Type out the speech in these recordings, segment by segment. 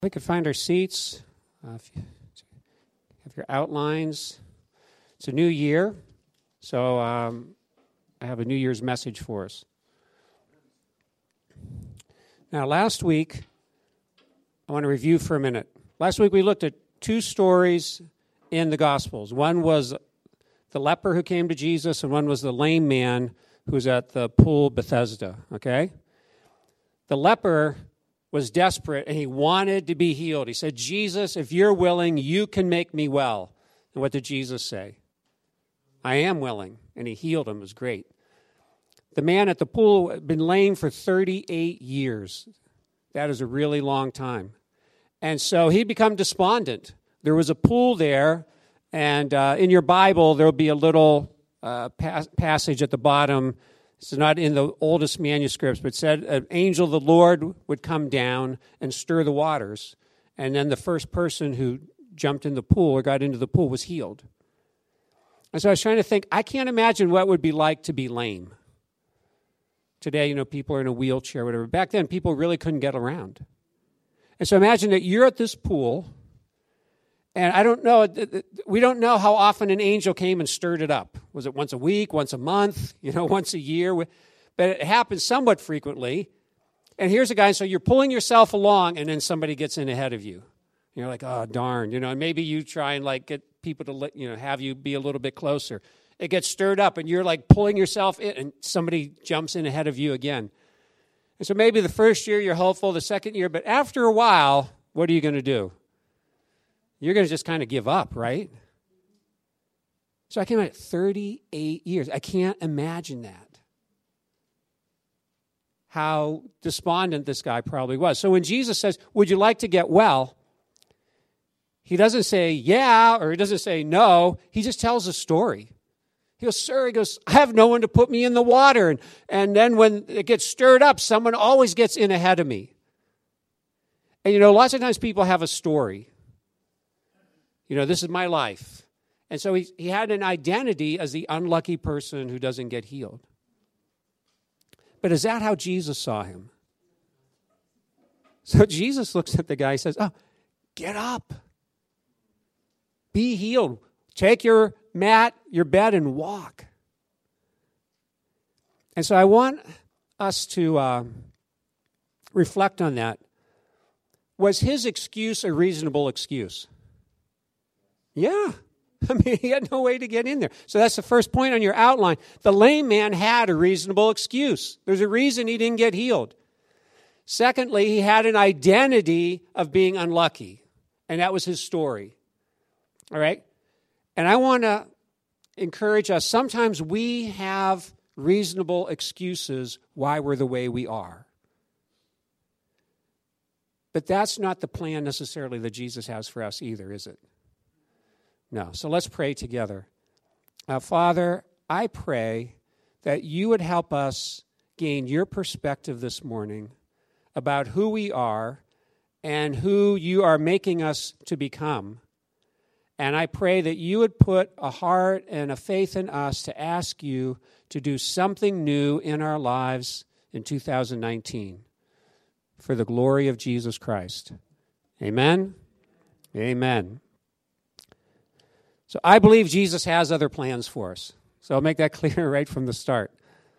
We could find our seats. If you have your outlines. It's a new year, so I have a New Year's message for us. Now, last week, I want to review for a minute. Last week, we looked at two stories in the Gospels. One was the leper who came to Jesus, and one was the lame man who was at the pool Bethesda, okay? The leper was desperate, and he wanted to be healed. He said, Jesus, if you're willing, you can make me well. And what did Jesus say? I am willing. And he healed him. It was great. The man at the pool had been lame for 38 years. That is a really long time. And so he'd become despondent. There was a pool there, and in your Bible, there will be a little passage at the bottom. This is not in the oldest manuscripts, but it said an angel of the Lord would come down and stir the waters. And then the first person who jumped in the pool or got into the pool was healed. And so I was trying to think, I can't imagine what it would be like to be lame. Today, people are in a wheelchair or whatever. Back then, people really couldn't get around. And so imagine that you're at this pool, and I don't know, we don't know how often an angel came and stirred it up. Was it once a week, once a month, once a year? But it happens somewhat frequently. And here's a guy, so you're pulling yourself along, and then somebody gets in ahead of you. You're like, oh, darn. And maybe you try and get people to have you be a little bit closer. It gets stirred up, and you're pulling yourself in, and somebody jumps in ahead of you again. And so maybe the first year you're hopeful, the second year, but after a while, what are you going to do? You're going to just kind of give up, right? So I came out at 38 years. I can't imagine that. How despondent this guy probably was. So when Jesus says, would you like to get well? He doesn't say yeah, or he doesn't say no. He just tells a story. He goes, I have no one to put me in the water. And then when it gets stirred up, someone always gets in ahead of me. And lots of times people have a story. This is my life. And so he had an identity as the unlucky person who doesn't get healed. But is that how Jesus saw him? So Jesus looks at the guy and says, oh, get up. Be healed. Take your mat, your bed, and walk. And so I want us to reflect on that. Was his excuse a reasonable excuse? Yeah. He had no way to get in there. So that's the first point on your outline. The lame man had a reasonable excuse. There's a reason he didn't get healed. Secondly, he had an identity of being unlucky, and that was his story. All right? And I want to encourage us, sometimes we have reasonable excuses why we're the way we are. But that's not the plan necessarily that Jesus has for us either, is it? No. So let's pray together. Father, I pray that you would help us gain your perspective this morning about who we are and who you are making us to become. And I pray that you would put a heart and a faith in us to ask you to do something new in our lives in 2019 for the glory of Jesus Christ. Amen? Amen. So I believe Jesus has other plans for us. So I'll make that clear right from the start.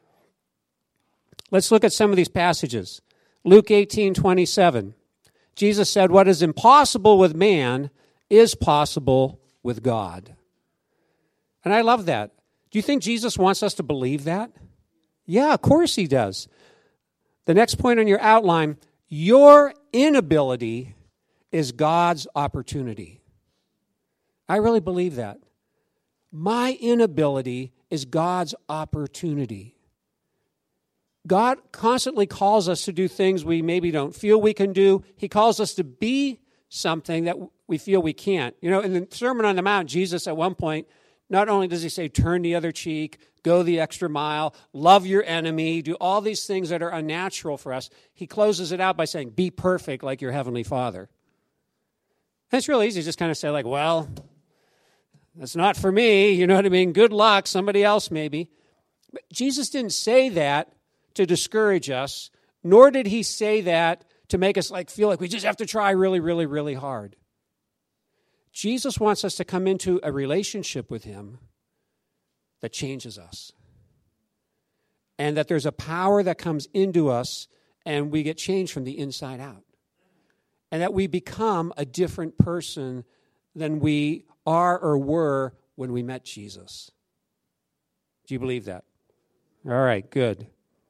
Let's look at some of these passages. Luke 18:27. Jesus said, what is impossible with man is possible with God. And I love that. Do you think Jesus wants us to believe that? Yeah, of course he does. The next point on your outline, your inability is God's opportunity. I really believe that. My inability is God's opportunity. God constantly calls us to do things we maybe don't feel we can do. He calls us to be something that we feel we can't. In the Sermon on the Mount, Jesus at one point, not only does he say, turn the other cheek, go the extra mile, love your enemy, do all these things that are unnatural for us, he closes it out by saying, be perfect like your heavenly Father. And it's real easy to just kind of say well, that's not for me, you know what I mean? Good luck, somebody else maybe. But Jesus didn't say that to discourage us, nor did he say that to make us feel like we just have to try really, really, really hard. Jesus wants us to come into a relationship with him that changes us. And that there's a power that comes into us and we get changed from the inside out. And that we become a different person than we are or were when we met Jesus. Do you believe that? All right, good.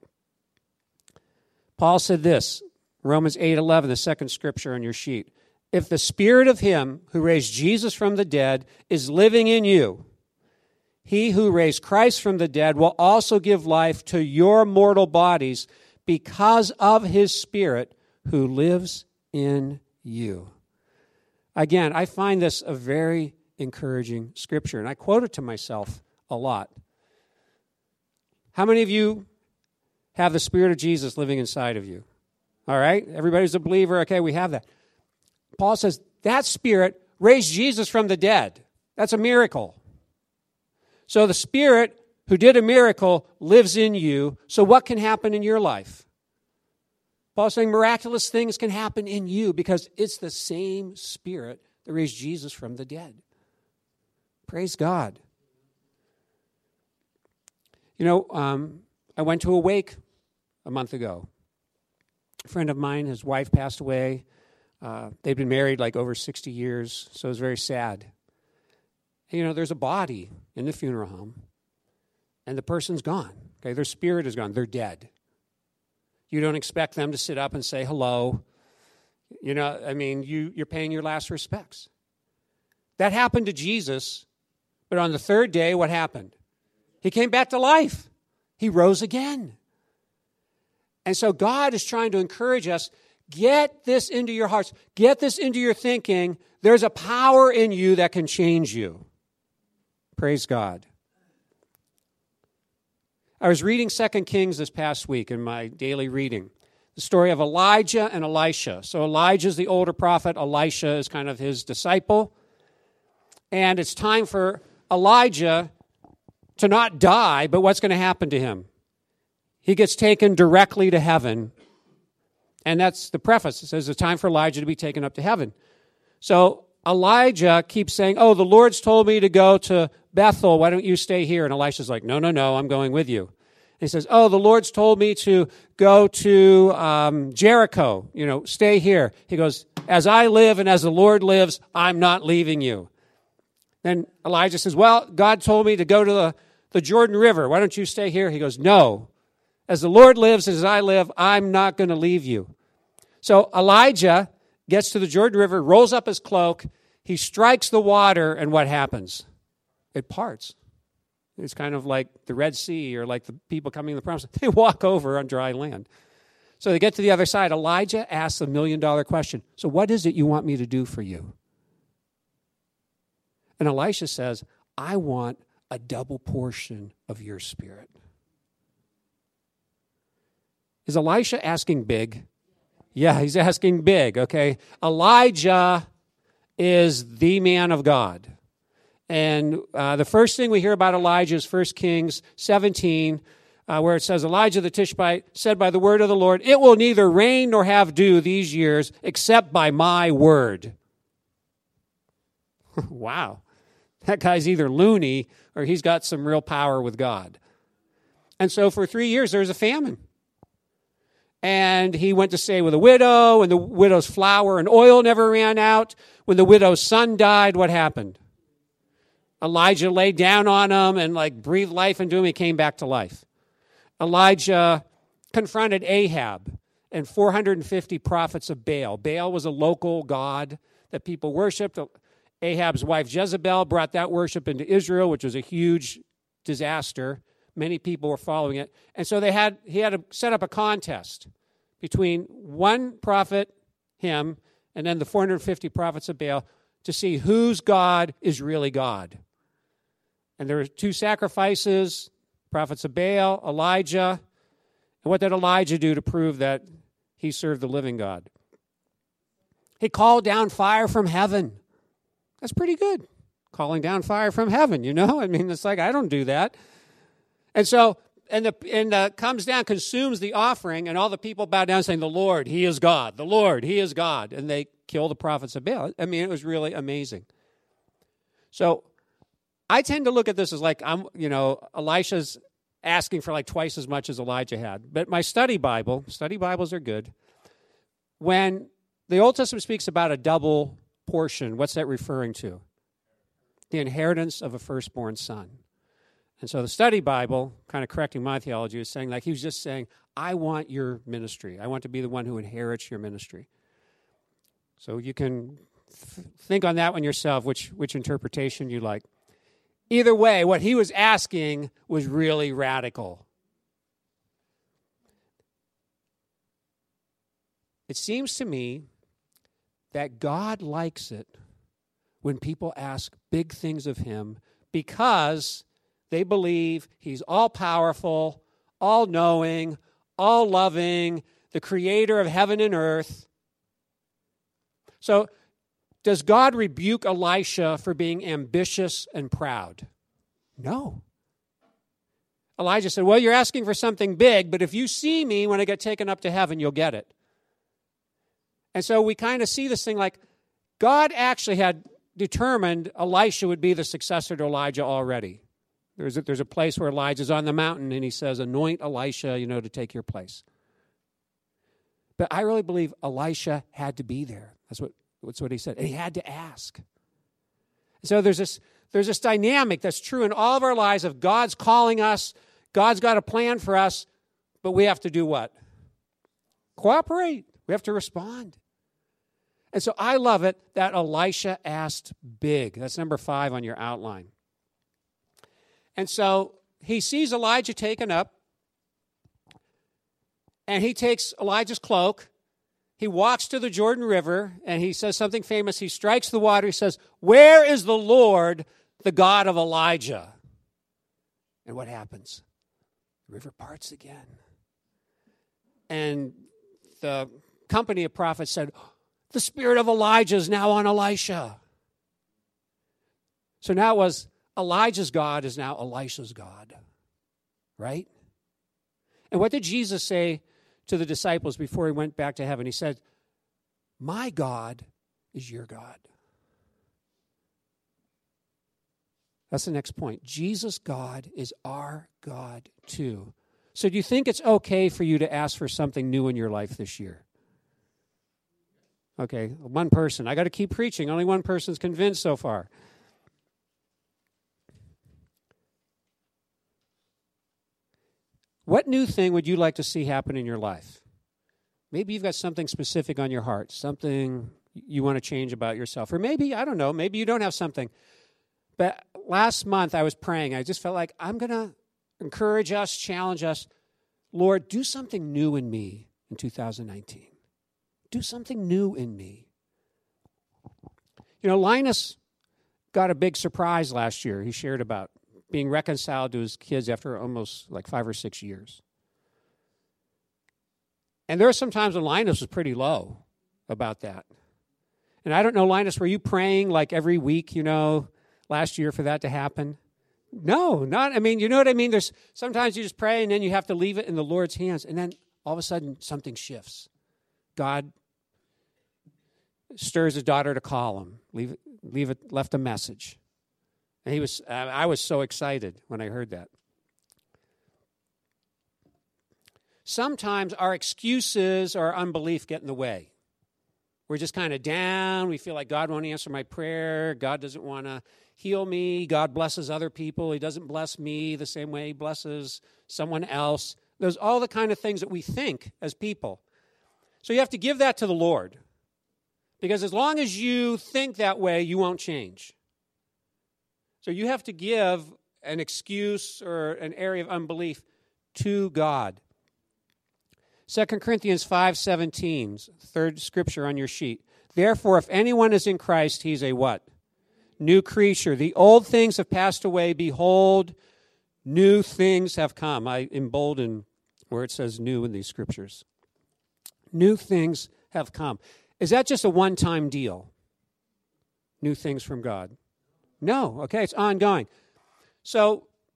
Paul said this, Romans 8:11, the second scripture on your sheet. If the spirit of him who raised Jesus from the dead is living in you, he who raised Christ from the dead will also give life to your mortal bodies because of his Spirit who lives in you. Again, I find this a very encouraging scripture, and I quote it to myself a lot. How many of you have the Spirit of Jesus living inside of you? All right? Everybody's a believer. Okay, we have that. Paul says that Spirit raised Jesus from the dead. That's a miracle. So the Spirit who did a miracle lives in you. So what can happen in your life? Paul's saying miraculous things can happen in you because it's the same Spirit that raised Jesus from the dead. Praise God. You know, I went to a wake a month ago. A friend of mine, his wife passed away. They'd been married over 60 years, so it was very sad. And, you know, there's a body in the funeral home, and the person's gone. Okay, their spirit is gone. They're dead. You don't expect them to sit up and say hello. You know, I mean, you're paying your last respects. That happened to Jesus, but on the third day, what happened? He came back to life. He rose again. And so God is trying to encourage us, get this into your hearts. Get this into your thinking. There's a power in you that can change you. Praise God. I was reading 2 Kings this past week in my daily reading. The story of Elijah and Elisha. So Elijah is the older prophet. Elisha is kind of his disciple. And it's time for Elijah to not die, but what's going to happen to him? He gets taken directly to heaven. And that's the preface. It says it's time for Elijah to be taken up to heaven. So Elijah keeps saying, oh, the Lord's told me to go to Bethel. Why don't you stay here? And Elisha's like, no, I'm going with you. And he says, oh, the Lord's told me to go to Jericho. You know, stay here. He goes, as I live and as the Lord lives, I'm not leaving you. Then Elijah says, well, God told me to go to the Jordan River. Why don't you stay here? He goes, no. As the Lord lives, as I live, I'm not going to leave you. So Elijah gets to the Jordan River, rolls up his cloak, he strikes the water, and what happens? It parts. It's kind of like the Red Sea or like the people coming to the promise. They walk over on dry land. So they get to the other side. Elijah asks the $1 million question. So what is it you want me to do for you? And Elisha says, I want a double portion of your spirit. Is Elisha asking big? Yeah, he's asking big, okay? Elijah is the man of God. And the first thing we hear about Elijah is 1 Kings 17, where it says, Elijah the Tishbite said by the word of the Lord, it will neither rain nor have dew these years except by my word. Wow. That guy's either loony or he's got some real power with God. And so for 3 years, there was a famine. And he went to stay with a widow, and the widow's flour and oil never ran out. When the widow's son died, what happened? Elijah laid down on him and breathed life into him. He came back to life. Elijah confronted Ahab and 450 prophets of Baal. Baal was a local god that people worshipped. Ahab's wife Jezebel brought that worship into Israel, which was a huge disaster. Many people were following it. And so he had to set up a contest between one prophet, him, and then the 450 prophets of Baal to see whose God is really God. And there were 2 sacrifices, prophets of Baal, Elijah. And what did Elijah do to prove that he served the living God? He called down fire from heaven. That's pretty good, calling down fire from heaven, you know? I mean, it's like, I don't do that. And so and comes down, consumes the offering, and all the people bow down saying, "The Lord, He is God. The Lord, He is God." And they kill the prophets of Baal. I mean, it was really amazing. So I tend to look at this as like, Elisha's asking for like twice as much as Elijah had. But my study Bibles are good. When the Old Testament speaks about a double portion, what's that referring to? The inheritance of a firstborn son. And so the study Bible, kind of correcting my theology, is saying, like, he was just saying, I want your ministry. I want to be the one who inherits your ministry. So you can think on that one yourself, which interpretation you like. Either way, what he was asking was really radical. It seems to me that God likes it when people ask big things of him because they believe he's all-powerful, all-knowing, all-loving, the creator of heaven and earth. So, does God rebuke Elisha for being ambitious and proud? No. Elijah said, well, you're asking for something big, but if you see me when I get taken up to heaven, you'll get it. And so we kind of see this thing like God actually had determined Elisha would be the successor to Elijah already. There's a place where Elijah's on the mountain and he says, anoint Elisha, to take your place. But I really believe Elisha had to be there. That's what he said. And he had to ask. So there's this dynamic that's true in all of our lives of God's calling us, God's got a plan for us, but we have to do what? Cooperate. We have to respond. And so I love it that Elisha asked big. That's number 5 on your outline. And so he sees Elijah taken up, and he takes Elijah's cloak. He walks to the Jordan River, and he says something famous. He strikes the water. He says, where is the Lord, the God of Elijah? And what happens? The river parts again. And the company of prophets said, the spirit of Elijah is now on Elisha. So now it was Elijah's God is now Elisha's God. Right? And what did Jesus say to the disciples before he went back to heaven? He said, my God is your God. That's the next point. Jesus' God is our God too. So do you think it's okay for you to ask for something new in your life this year? Okay, one person. I got to keep preaching. Only one person's convinced so far. What new thing would you like to see happen in your life? Maybe you've got something specific on your heart, something you want to change about yourself. Or maybe, I don't know, maybe you don't have something. But last month I was praying. I just felt like I'm going to encourage us, challenge us. Lord, do something new in me in 2019. Do something new in me. Linus got a big surprise last year. He shared about being reconciled to his kids after almost like 5 or 6 years. And there were some times when Linus was pretty low about that. And I don't know, Linus, were you praying like every week, last year for that to happen? No, you know what I mean? There's sometimes you just pray and then you have to leave it in the Lord's hands. And then all of a sudden something shifts. God stirs his daughter to call him, left a message. And I was so excited when I heard that. Sometimes our excuses or unbelief get in the way. We're just kind of down. We feel like God won't answer my prayer. God doesn't want to heal me. God blesses other people. He doesn't bless me the same way he blesses someone else. There's all the kind of things that we think as people. So you have to give that to the Lord. Because as long as you think that way, you won't change. So you have to give an excuse or an area of unbelief to God. 2 Corinthians 5:17, third scripture on your sheet. Therefore, if anyone is in Christ, he's a what? New creature. The old things have passed away. Behold, new things have come. I embolden where it says new in these scriptures. New things have come. Is that just a one-time deal? New things from God? No. Okay, it's ongoing. So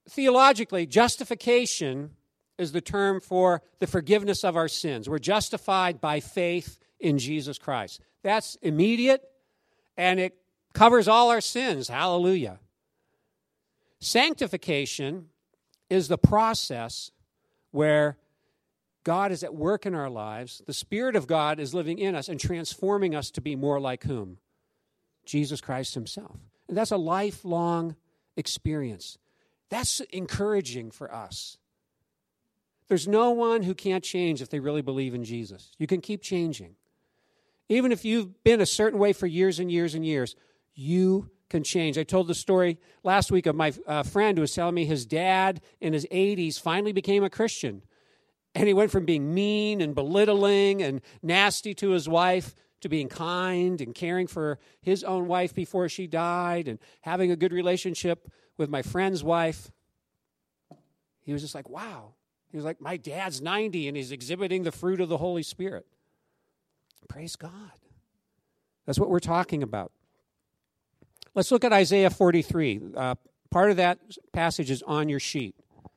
theologically, justification is the term for the forgiveness of our sins. We're justified by faith in Jesus Christ. That's immediate, and it covers all our sins. Hallelujah. Sanctification is the process where God is at work in our lives. The Spirit of God is living in us and transforming us to be more like whom? Jesus Christ himself. And that's a lifelong experience. That's encouraging for us. There's no one who can't change if they really believe in Jesus. You can keep changing. Even if you've been a certain way for years and years and years, you can change. I told the story last week of my friend who was telling me his dad in his 80s finally became a Christian. And he went from being mean and belittling and nasty to his wife to being kind and caring for his own wife before she died and having a good relationship with my friend's wife. He was just like, wow. He was like, my dad's 90 and he's exhibiting the fruit of the Holy Spirit. Praise God. That's what we're talking about. Let's look at Isaiah 43. Part of that passage is on your sheet.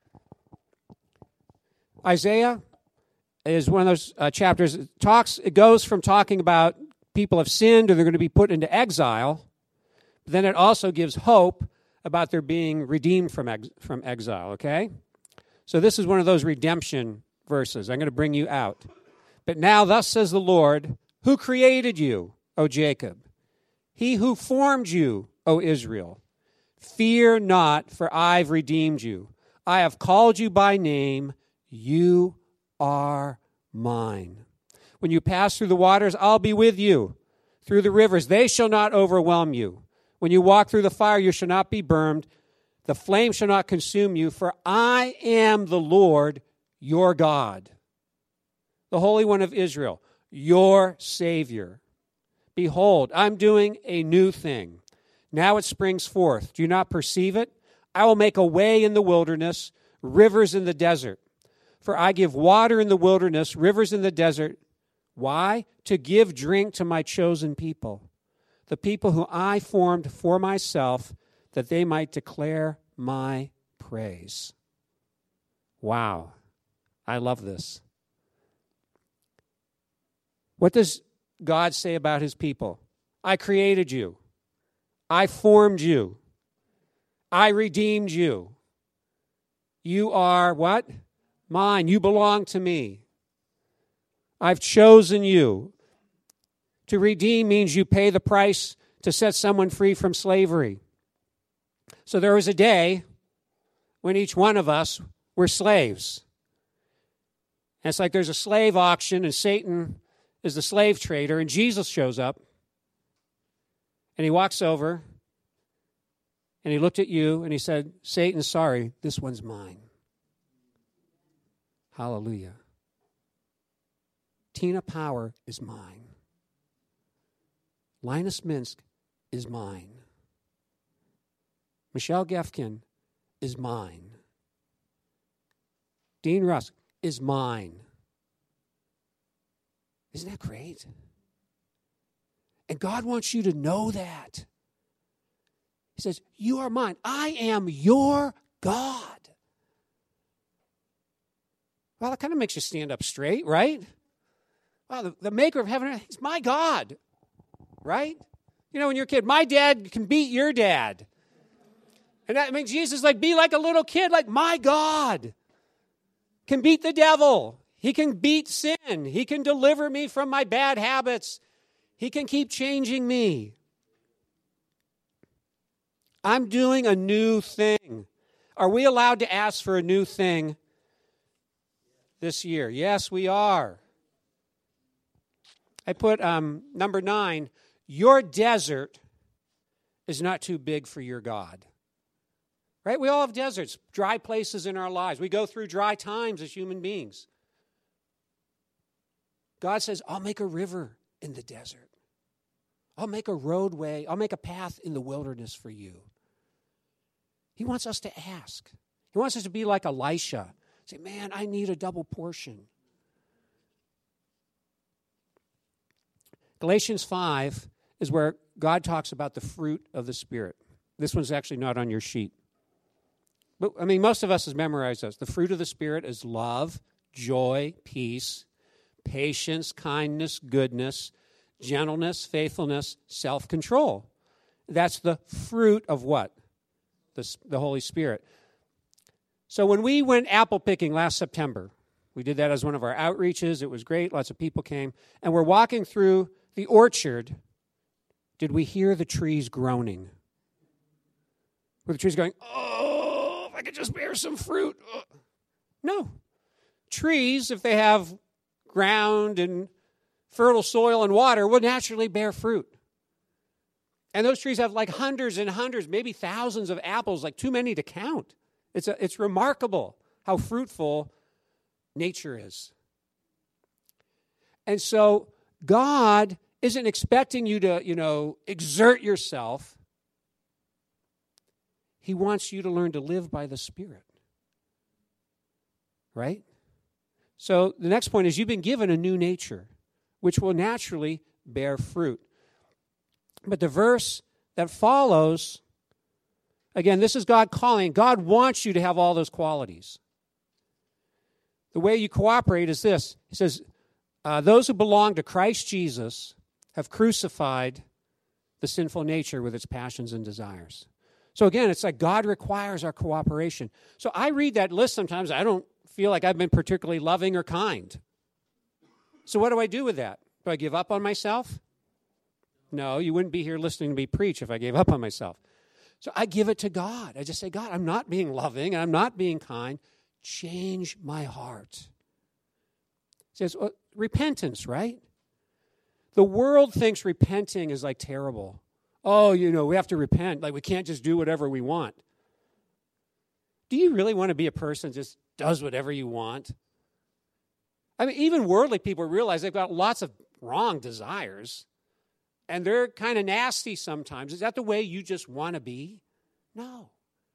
Isaiah is one of those chapters. It goes from talking about people have sinned or they're going to be put into exile, but then it also gives hope about their being redeemed from exile, okay? So this is one of those redemption verses. I'm going to bring you out. But now thus says the Lord, who created you, O Jacob? He who formed you, O Israel. Fear not, for I've redeemed you. I have called you by name. You are mine. When you pass through the waters, I'll be with you. Through the rivers, they shall not overwhelm you. When you walk through the fire, you shall not be burned. The flame shall not consume you, for I am the Lord, your God, the Holy One of Israel, your Savior. Behold, I'm doing a new thing. Now it springs forth. Do you not perceive it? I will make a way in the wilderness, rivers in the desert. For I give water in the wilderness, rivers in the desert. Why? To give drink to my chosen people, the people who I formed for myself, that they might declare my praise. Wow. I love this. What does God say about his people? I created you. I formed you. I redeemed you. You are what? Mine. You belong to me. I've chosen you. To redeem means you pay the price to set someone free from slavery. So there was a day when each one of us were slaves. And it's like there's a slave auction and Satan is the slave trader and Jesus shows up and he walks over and he looked at you and he said, Satan, sorry, this one's mine. Hallelujah. Tina Power is mine. Linus Minsk is mine. Michelle Gefkin is mine. Dean Rusk is mine. Isn't that great? And God wants you to know that. He says, you are mine. I am your God. Well, that kind of makes you stand up straight, right? Wow, the maker of heaven and earth, he's my God, right? You know, when you're a kid, my dad can beat your dad. And that means Jesus like, be like a little kid, like my God can beat the devil. He can beat sin. He can deliver me from my bad habits. He can keep changing me. I'm doing a new thing. Are we allowed to ask for a new thing this year? Yes, we are. I put number 9, your desert is not too big for your God. Right? We all have deserts, dry places in our lives. We go through dry times as human beings. God says, I'll make a river in the desert. I'll make a roadway. I'll make a path in the wilderness for you. He wants us to ask. He wants us to be like Elisha. Say, man, I need a double portion. Galatians 5 is where God talks about the fruit of the Spirit. This one's actually not on your sheet. But, I mean, most of us has memorized those. The fruit of the Spirit is love, joy, peace, patience, kindness, goodness, gentleness, faithfulness, self-control. That's the fruit of what? The Holy Spirit. So when we went apple picking last September, we did that as one of our outreaches. It was great. Lots of people came. And we're walking through the orchard. Did we hear the trees groaning? Were the trees going, oh, if I could just bear some fruit? Oh. No. Trees, if they have ground and fertile soil and water, will naturally bear fruit. And those trees have like hundreds and hundreds, maybe thousands of apples, like too many to count. It's remarkable how fruitful nature is. And so God isn't expecting you to, exert yourself. He wants you to learn to live by the Spirit. Right? So the next point is you've been given a new nature, which will naturally bear fruit. But the verse that follows, again, this is God calling. God wants you to have all those qualities. The way you cooperate is this. He says, those who belong to Christ Jesus have crucified the sinful nature with its passions and desires. So again, it's like God requires our cooperation. So I read that list sometimes. I don't feel like I've been particularly loving or kind. So what do I do with that? Do I give up on myself? No, you wouldn't be here listening to me preach if I gave up on myself. So I give it to God. I just say, God, I'm not being loving and I'm not being kind. Change my heart. It says, repentance, right? The world thinks repenting is like terrible. Oh, we have to repent. Like we can't just do whatever we want. Do you really want to be a person that just does whatever you want? I mean, even worldly people realize they've got lots of wrong desires. And they're kind of nasty sometimes. Is that the way you just want to be? No.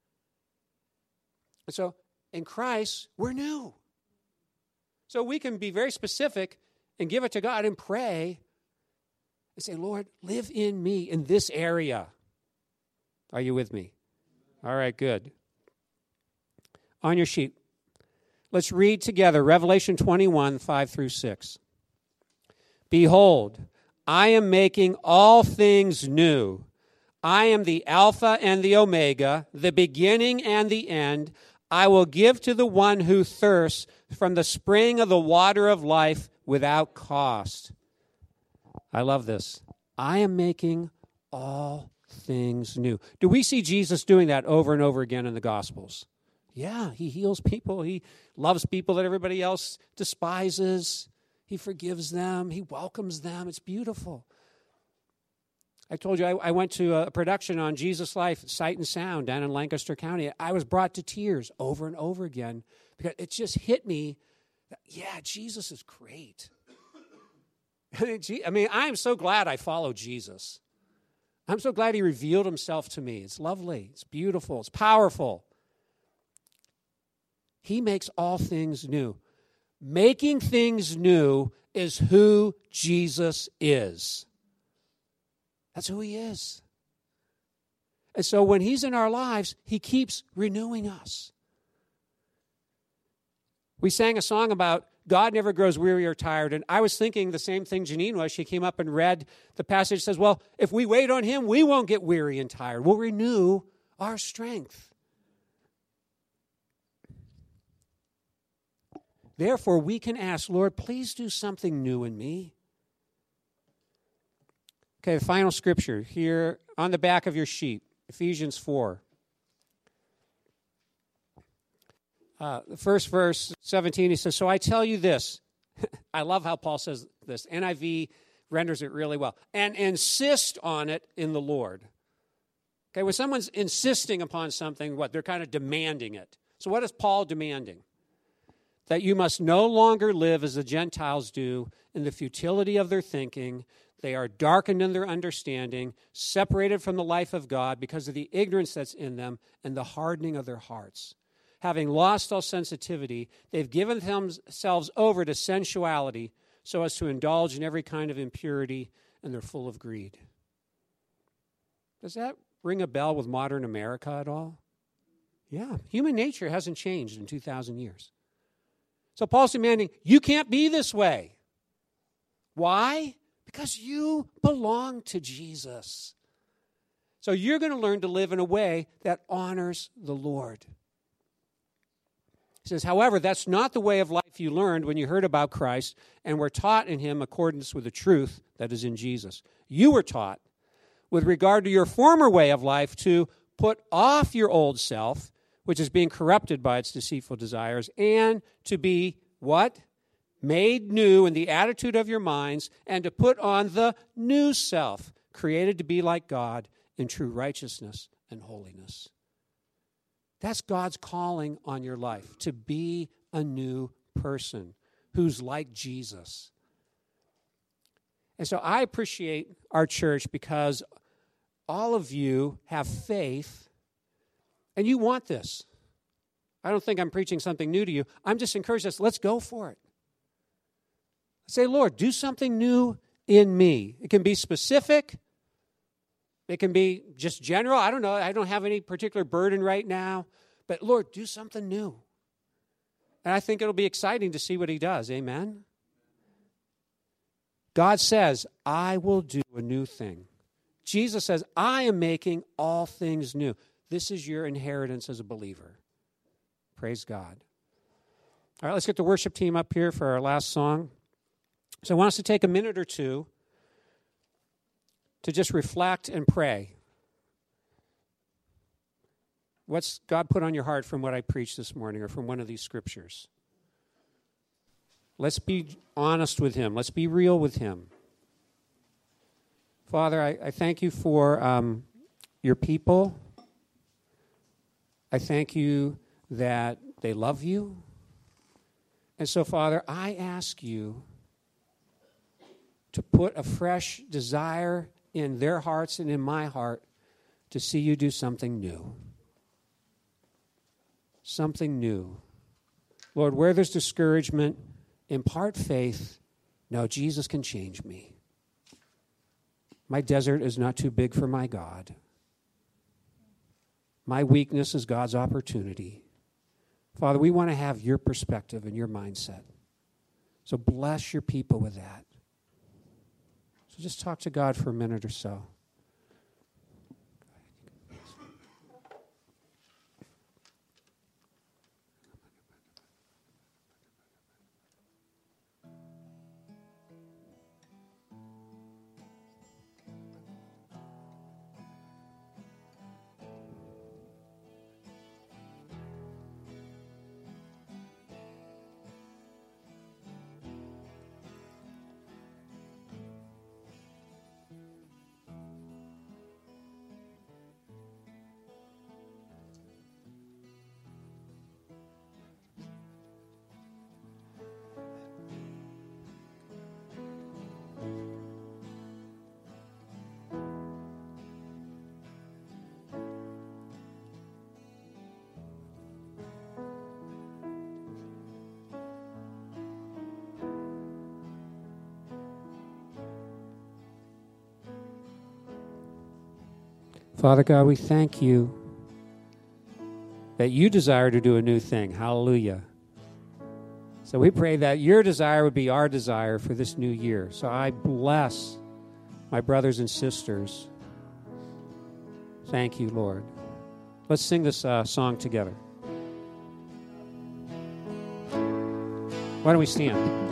And so in Christ, we're new. So we can be very specific and give it to God and pray and say, Lord, live in me in this area. Are you with me? All right, good. On your sheet, let's read together Revelation 21, 5 through 6. Behold, I am making all things new. I am the Alpha and the Omega, the beginning and the end. I will give to the one who thirsts from the spring of the water of life without cost. I love this. I am making all things new. Do we see Jesus doing that over and over again in the Gospels? Yeah, he heals people. He loves people that everybody else despises. He forgives them. He welcomes them. It's beautiful. I told you I went to a production on Jesus Life, Sight and Sound, down in Lancaster County. I was brought to tears over and over again because it just hit me that, yeah, Jesus is great. I mean, I am so glad I followed Jesus. I'm so glad he revealed himself to me. It's lovely. It's beautiful. It's powerful. He makes all things new. Making things new is who Jesus is. That's who he is. And so when he's in our lives, he keeps renewing us. We sang a song about God never grows weary or tired, and I was thinking the same thing Janine was. She came up and read the passage. It says, well, if we wait on him, we won't get weary and tired. We'll renew our strength. Therefore, we can ask, Lord, please do something new in me. Okay, the final scripture here on the back of your sheet, Ephesians 4. The first verse, 17, he says, so I tell you this. I love how Paul says this. NIV renders it really well. And insist on it in the Lord. Okay, when someone's insisting upon something, they're kind of demanding it. So what is Paul demanding? That you must no longer live as the Gentiles do in the futility of their thinking. They are darkened in their understanding, separated from the life of God because of the ignorance that's in them and the hardening of their hearts. Having lost all sensitivity, they've given themselves over to sensuality so as to indulge in every kind of impurity, and they're full of greed. Does that ring a bell with modern America at all? Yeah, human nature hasn't changed in 2,000 years. So Paul's demanding, you can't be this way. Why? Because you belong to Jesus. So you're going to learn to live in a way that honors the Lord. He says, however, that's not the way of life you learned when you heard about Christ and were taught in him accordance with the truth that is in Jesus. You were taught, with regard to your former way of life, to put off your old self, which is being corrupted by its deceitful desires, and to be, what? Made new in the attitude of your minds, and to put on the new self, created to be like God in true righteousness and holiness. That's God's calling on your life, to be a new person who's like Jesus. And so I appreciate our church because all of you have faith, and you want this. I don't think I'm preaching something new to you. I'm just encouraging us, let's go for it. Say, Lord, do something new in me. It can be specific. It can be just general. I don't know. I don't have any particular burden right now. But, Lord, do something new. And I think it'll be exciting to see what he does. Amen? God says, I will do a new thing. Jesus says, I am making all things new. This is your inheritance as a believer. Praise God. All right, let's get the worship team up here for our last song. So I want us to take a minute or two to just reflect and pray. What's God put on your heart from what I preached this morning or from one of these scriptures? Let's be honest with him. Let's be real with him. Father, I thank you for your people. I thank you that they love you. And so, Father, I ask you to put a fresh desire in their hearts and in my heart to see you do something new. Something new. Lord, where there's discouragement, impart faith. No, Jesus can change me. My desert is not too big for my God. My weakness is God's opportunity. Father, we want to have your perspective and your mindset. So bless your people with that. So just talk to God for a minute or so. Father God, we thank you that you desire to do a new thing. Hallelujah. So we pray that your desire would be our desire for this new year. So I bless my brothers and sisters. Thank you, Lord. Let's sing this song together. Why don't we stand?